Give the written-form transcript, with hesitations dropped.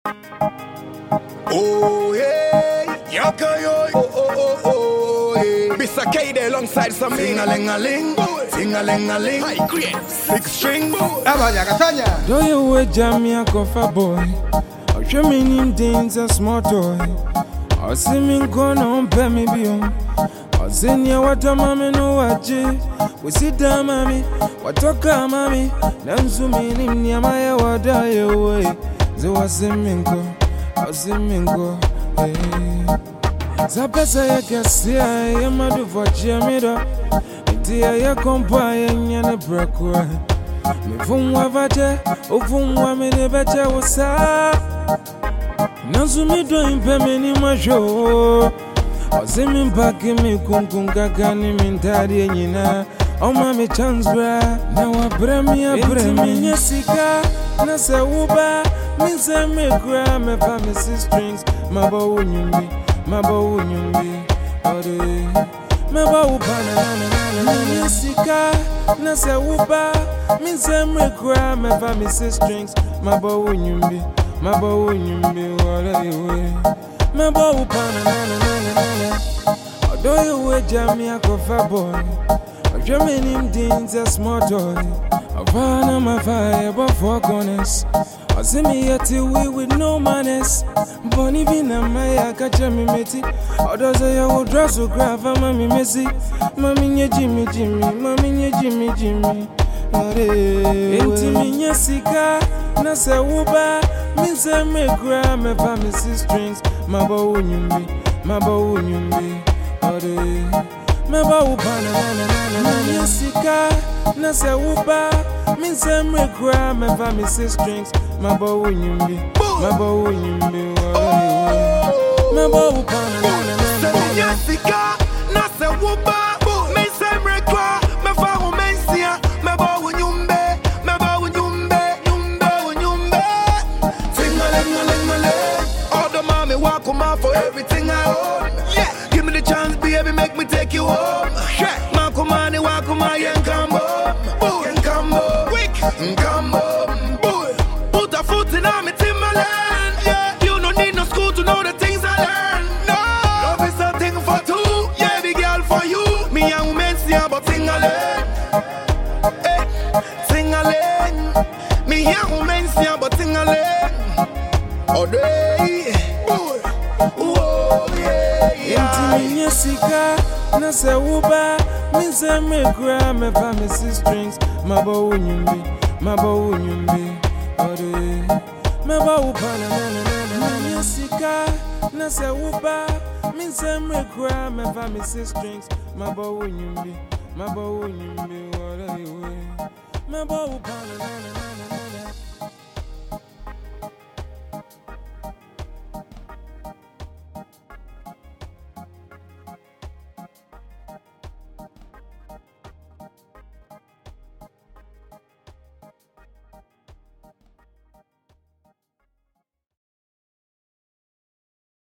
Oh yeah, yaka yo, oh yeah. Mr. K there alongside some ting-a-ling-a-ling, ting-a-ling-a-ling. High grade, 6 string. Do you wait, Jamie, a coffee boy? Or show me name things a small toy? Or see me go on, pay me beyond. Or send you what a mommy no watch it. We sit down, mommy, what talk, mommy. Then so many near my water away. So what's the mingo? What's the mingo? Hey. Zapesa ya kasi ya madu for chiamido. Iti ya compare nyane brekwe. Me funwa vaje, ufunwa me ne beche wasa. Nansu mi do impe me ni majo. Ose mi mpake mi kunkunga ni mintari nyina. Oma mi chance bra, na wa bremi ya bremi. Inti mi nyesika, na se uba. Mi se mi gra, me pa mi si strings. Maba unyumbi, maba unyumbi. Ore, maba upana na nyesika, na se uba. Mi se mi gra, me pa mi si strings. Maba unyumbi, maba unyumbi. Ore iwe, maba upana na. Odo iwe jami a kofa boy. Drumming him things a small toy. I run on my fire, but for corners. I see me at we with no manners. Bonnie Vina, my catcher me meti. Others I will dress so grab for Mammy Missy. Mammy, Jimmy, Mammy, Jimmy. Inti sika, Nasa Wuba, Miss me gram, my family strings. My bow unyumbi. Ore. Meba upana sika na se uba mi se mrekra me va mi si strings meba unyumbi meba upana sika na se uba mi se mrekra me va umensia meba unyumbe ting-a-ling-a-ling-a-ling. All the mommy walk on for everything I own. Yeah, give me the chance, baby, make me take you home. Makumani wakuma yenkambo, quick, boy. Put a foot in my Timberland. Yeah, you don't need no school to know the things I learned. No, love is a thing for two. Yeah, big girl for you. Me and women see about ting-a-ling. Ting-a-ling. Me and women see about ting-a-ling. Oh, day, boy. Oh, yeah. Inti sika. Na se uba, mi se me gra, me pa mi si strings. Maba unyumbi. Ore, meba upana na nyesika. Na se uba, mi se me gra, me pa mi si strings. Maba unyumbi. Ore, meba upana na.